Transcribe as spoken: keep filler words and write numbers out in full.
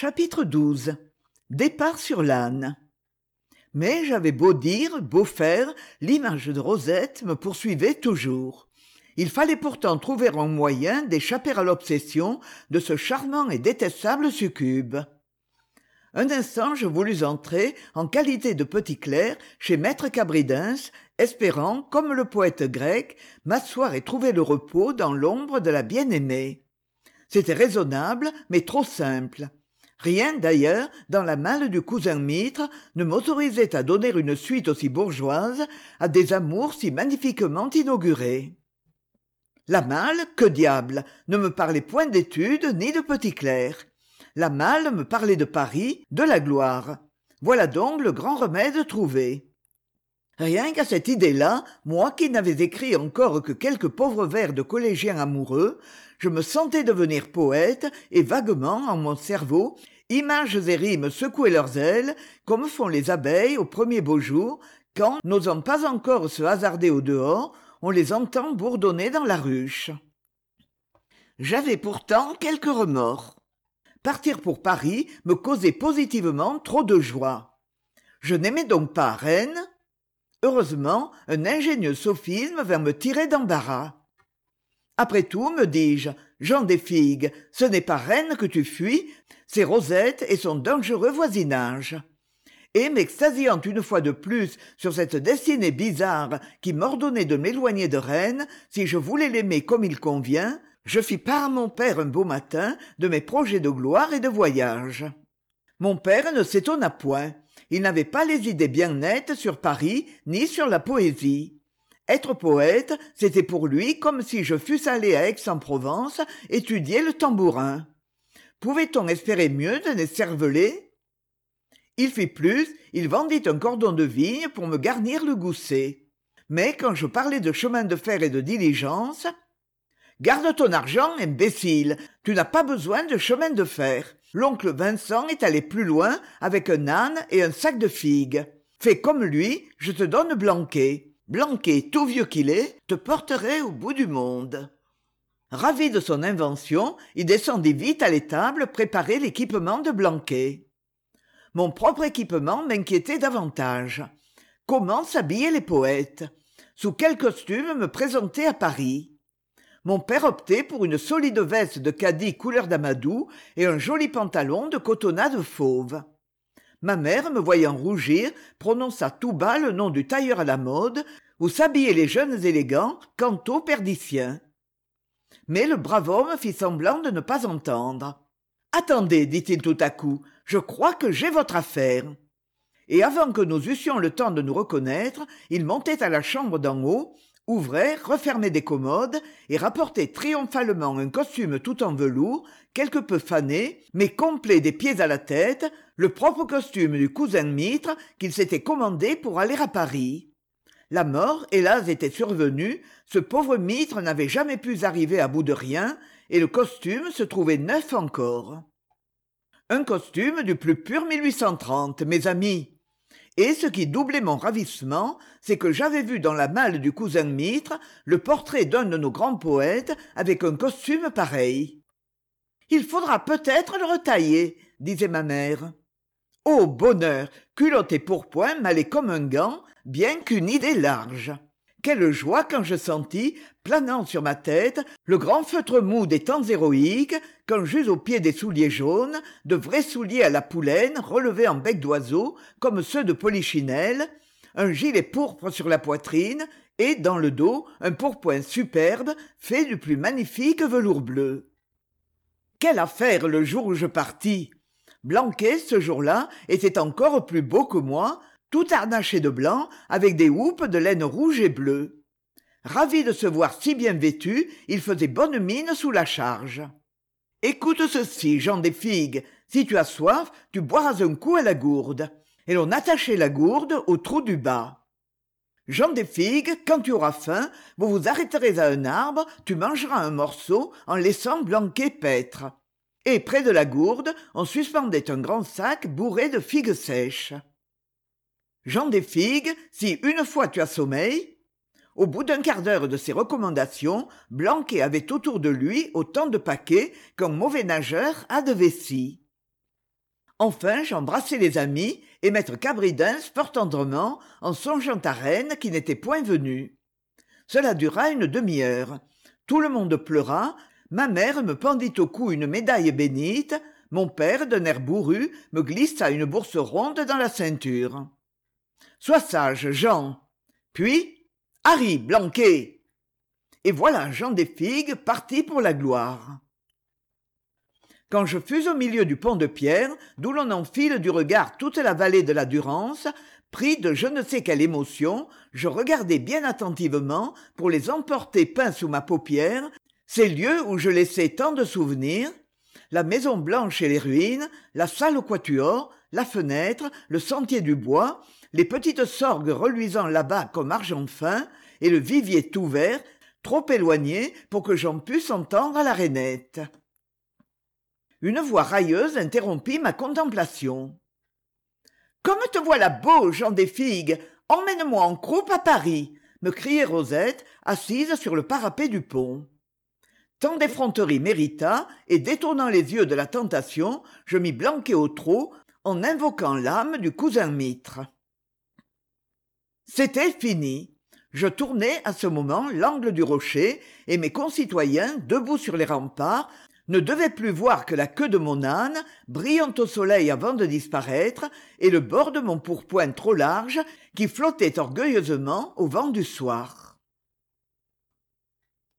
Chapitre douze. Départ sur l'âne. Mais j'avais beau dire, beau faire, l'image de Rosette me poursuivait toujours. Il fallait pourtant trouver un moyen d'échapper à l'obsession de ce charmant et détestable succube. Un instant je voulus entrer, en qualité de petit clerc, chez maître Cabridens, espérant, comme le poète grec, m'asseoir et trouver le repos dans l'ombre de la bien-aimée. C'était raisonnable, mais trop simple. Rien, d'ailleurs, dans la malle du cousin Mitre ne m'autorisait à donner une suite aussi bourgeoise à des amours si magnifiquement inaugurés. La malle, que diable, ne me parlait point d'études ni de petit clerc. La malle me parlait de Paris, de la gloire. Voilà donc le grand remède trouvé. Rien qu'à cette idée-là, moi qui n'avais écrit encore que quelques pauvres vers de collégiens amoureux, je me sentais devenir poète et vaguement, en mon cerveau, images et rimes secouaient leurs ailes, comme font les abeilles au premier beau jour, quand, n'osant pas encore se hasarder au dehors, on les entend bourdonner dans la ruche. J'avais pourtant quelques remords. Partir pour Paris me causait positivement trop de joie. Je n'aimais donc pas Rennes. Heureusement, un ingénieux sophisme vint me tirer d'embarras. Après tout, me dis-je, Jean des Figues, ce n'est pas Rennes que tu fuis, c'est Rosette et son dangereux voisinage. Et m'extasiant une fois de plus sur cette destinée bizarre qui m'ordonnait de m'éloigner de Rennes, si je voulais l'aimer comme il convient, je fis part à mon père un beau matin de mes projets de gloire et de voyage. Mon père ne s'étonna point. Il n'avait pas les idées bien nettes sur Paris ni sur la poésie. Être poète, c'était pour lui comme si je fusse allé à Aix-en-Provence étudier le tambourin. Pouvait-on espérer mieux d'un écervelé ? Il fit plus, il vendit un cordon de vigne pour me garnir le gousset. Mais quand je parlais de chemin de fer et de diligence, « Garde ton argent, imbécile, tu n'as pas besoin de chemin de fer. L'oncle Vincent est allé plus loin avec un âne et un sac de figues. Fais comme lui, je te donne Blanquet. Blanquet, tout vieux qu'il est, te porterait au bout du monde. » Ravi de son invention, il descendit vite à l'étable préparer l'équipement de Blanquet. Mon propre équipement m'inquiétait davantage. Comment s'habillaient les poètes ? Sous quel costume me présenter à Paris ? Mon père optait pour une solide veste de cadi couleur d'amadou et un joli pantalon de cotonnade fauve. Ma mère, me voyant rougir, prononça tout bas le nom du tailleur à la mode, où s'habillaient les jeunes élégants, quant aux perdiciens. Mais le brave homme fit semblant de ne pas entendre. « Attendez, dit-il tout à coup, je crois que j'ai votre affaire. » Et avant que nous eussions le temps de nous reconnaître, il montait à la chambre d'en haut, ouvrait, refermait des commodes et rapportait triomphalement un costume tout en velours, quelque peu fané, mais complet des pieds à la tête, le propre costume du cousin Mitre qu'il s'était commandé pour aller à Paris. La mort, hélas, était survenue, ce pauvre Mitre n'avait jamais pu arriver à bout de rien, et le costume se trouvait neuf encore. Un costume du plus pur mille huit cent trente, mes amis. Et ce qui doublait mon ravissement, c'est que j'avais vu dans la malle du cousin Mitre le portrait d'un de nos grands poètes avec un costume pareil. « Il faudra peut-être le retailler, » disait ma mère. Oh bonheur, culotte et pourpoint m'allaient comme un gant, bien qu'une idée large. Quelle joie quand je sentis, planant sur ma tête, le grand feutre mou des temps héroïques, quand j'eus au pied des souliers jaunes, de vrais souliers à la poulaine relevés en bec d'oiseau, comme ceux de Polichinelle, un gilet pourpre sur la poitrine, et, dans le dos, un pourpoint superbe, fait du plus magnifique velours bleu. Quelle affaire le jour où je partis ! Blanquet, ce jour-là, était encore plus beau que moi, tout harnaché de blanc, avec des houppes de laine rouge et bleue. Ravi de se voir si bien vêtu, il faisait bonne mine sous la charge. « Écoute ceci, Jean des Figues, si tu as soif, tu boiras un coup à la gourde. » Et l'on attachait la gourde au trou du bas. « Jean des Figues, quand tu auras faim, vous vous arrêterez à un arbre, tu mangeras un morceau en laissant Blanquet paître. » Et près de la gourde, on suspendait un grand sac bourré de figues sèches. Jean des Figues, si une fois tu as sommeil. Au bout d'un quart d'heure de ces recommandations, Blanquet avait autour de lui autant de paquets qu'un mauvais nageur a de vessie. Enfin j'embrassai les amis et maître cabridens fort tendrement en songeant à reine qui n'était point venue. Cela dura une demi-heure. Tout le monde pleura, ma mère me pendit au cou une médaille bénite, mon père d'un air bourru me glissa une bourse ronde dans la ceinture. Sois sage, Jean. Puis Harry, Blanquet. Et voilà Jean Desfigues parti pour la gloire. Quand je fus au milieu du pont de pierre, d'où l'on enfile du regard toute la vallée de la Durance, pris de je ne sais quelle émotion, je regardai bien attentivement pour les emporter peints sous ma paupière, ces lieux où je laissais tant de souvenirs, la maison blanche et les ruines, la salle au quatuor, la fenêtre, le sentier du bois, les petites sorgues reluisant là-bas comme argent fin, et le vivier tout vert, trop éloigné pour que j'en pusse entendre la rainette. Une voix railleuse interrompit ma contemplation. « Comme te voilà beau, Jean Desfigues, emmène-moi en croupe à Paris !» me criait Rosette, assise sur le parapet du pont. Tant d'effronterie mérita, et détournant les yeux de la tentation, je mis Blanquet au trot en invoquant l'âme du cousin Mitre. C'était fini. Je tournai à ce moment l'angle du rocher, et mes concitoyens, debout sur les remparts, ne devaient plus voir que la queue de mon âne, brillant au soleil avant de disparaître, et le bord de mon pourpoint trop large, qui flottait orgueilleusement au vent du soir.